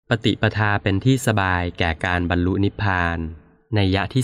ปฏิปทาเป็นที่สบายแก่การบรรลุนิพพานนัยยะที่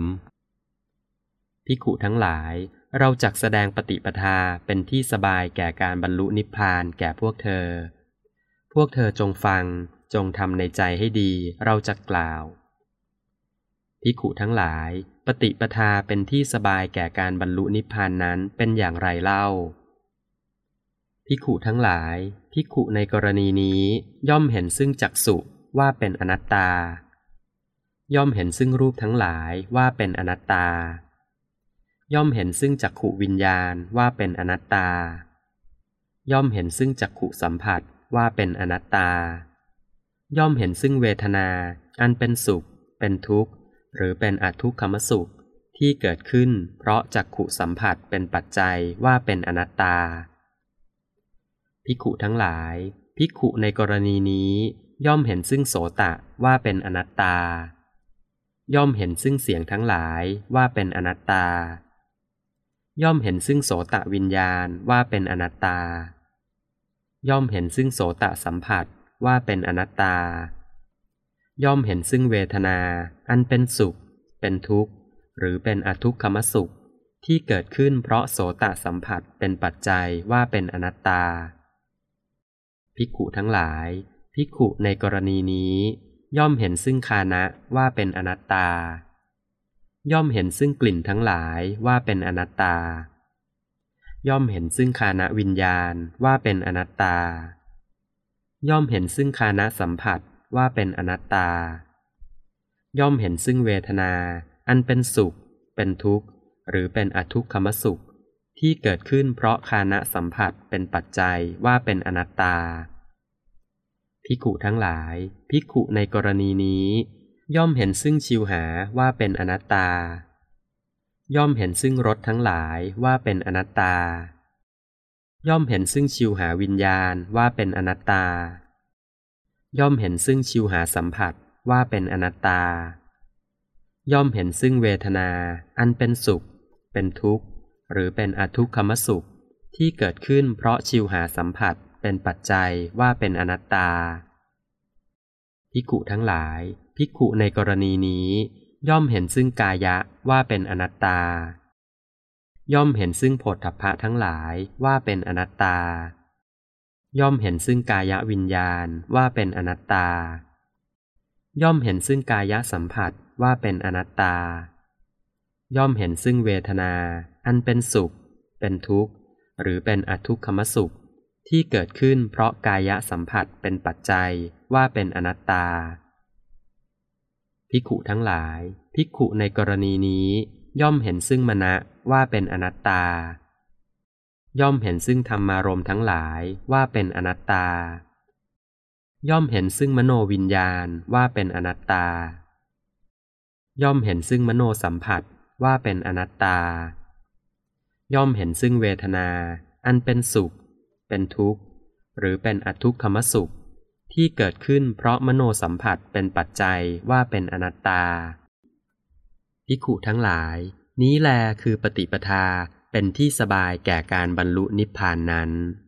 3ภิกขุทั้งหลายเราจักแสดงปฏิปทาเป็นที่สบายแก่การบรรลุนิพพานแก่พวกเธอจงฟังจงทำในใจให้ดีเราจักกล่าวภิกขุทั้งหลายปฏิปทาเป็นที่สบายแก่การบรรลุนิพพานนั้นเป็นอย่างไรเล่าภิกขุทั้งหลายภิกขุในกรณีนี้ย่อมเห็นซึ่งจักษุว่าเป็นอนัตตาย่อมเห็นซึ่งรูปทั้งหลายว่าเป็นอนัตตาย่อมเห็นซึ่งจักขุวิญญาณว่าเป็นอนัตตาย่อมเห็นซึ่งจักขุสัมผัสว่าเป็นอนัตตาย่อมเห็นซึ่งเวทนาอันเป็นสุขเป็นทุกข์หรือเป็นอทุกขมสุขที่เกิดขึ้นเพราะจักขุสัมผัสเป็นปัจจัยว่าเป็นอนัตตาภิกขุทั้งหลายภิกขุในกรณีนี้ย่อมเห็นซึ่งโสตะว่าเป็นอนัตตาย่อมเห็นซึ่งเสียงทั้งหลายว่าเป็นอนัตตาย่อมเห็นซึ่งโสตะวิญญาณว่าเป็นอนัตตาย่อมเห็นซึ่งโสตะสัมผัสว่าเป็นอนัตตาย่อมเห็นซึ่งเวทนาอันเป็นสุขเป็นทุกข์หรือเป็นอทุกขมสุขที่เกิดขึ้นเพราะโสตะสัมผัสเป็นปัจจัยว่าเป็นอนัตตาภิกขุทั้งหลายภิกขุในกรณีนี้ย่อมเห็นซึ่งฆานะว่าเป็นอนัตตาย่อมเห็นซึ่งกลิ่นทั้งหลายว่าเป็นอนัตตาย่อมเห็นซึ่งฆานะวิญญาณว่าเป็นอนัตตาย่อมเห็นซึ่งฆานะสัมผัสว่าเป็นอนัตตาย่อมเห็นซึ่งเวทนาอันเป็นสุขเป็นทุกข์หรือเป็นอทุกขมสุขที่เกิดขึ้นเพราะฆานะสัมผัสเป็นปัจจัยว่าเป็นอนัตตาภิกขุทั้งหลายภิกขุในกรณีนี้ย่อมเห็นซึ่งชิวหาว่าเป็นอนัตตาย่อมเห็นซึ่งรสทั้งหลายว่าเป็นอนัตตาย่อมเห็นซึ่งชิวหาวิญญาณว่าเป็นอนัตตาย่อมเห็นซึ่งชิวหาสัมผัสว่าเป็นอนัตตาย่อมเห็นซึ่งเวทนาอันเป็นสุขเป็นทุกข์หรือเป็นอทุกขมสุขที่เกิดขึ้นเพราะชิวหาสัมผัสเป็นปัจจัยว่าเป็นอนัตตาภิกขุทั้งหลายภิกขุในกรณีนี้ย่อมเห็นซึ่งกายะว่าเป็นอนัตตาย่อมเห็นซึ่งโผฏฐัพพะทั้งหลายว่าเป็นอนัตตาย่อมเห็นซึ่งกายวิญญาณว่าเป็นอนัตตาย่อมเห็นซึ่งกายสัมผัสว่าเป็นอนัตตาย่อมเห็นซึ่งเวทนาอันเป็นสุขเป็นทุกข์หรือเป็นอทุกขมสุขที่เกิดขึ้นเพราะกายสัมผัสเป็นปัจจัยว่าเป็นอนัตตาภิกขุทั้งหลายภิกขุในกรณีนี้ย่อมเห็นซึ่งมนะว่าเป็นอนัตตาย่อมเห็นซึ่งธรรมารมณ์ทั้งหลายว่าเป็นอนัตตาย่อมเห็นซึ่งมโนวิญญาณว่าเป็นอนัตตาย่อมเห็นซึ่งมโนสัมผัสว่าเป็นอนัตตาย่อมเห็นซึ่งเวทนาอันเป็นสุขเป็นทุกข์หรือเป็นอทุกขมสุขที่เกิดขึ้นเพราะมโนสัมผัสเป็นปัจจัยว่าเป็นอนัตตาภิกขุทั้งหลายนี้แลคือปฏิปทาเป็นที่สบายแก่การบรรลุนิพพานนั้น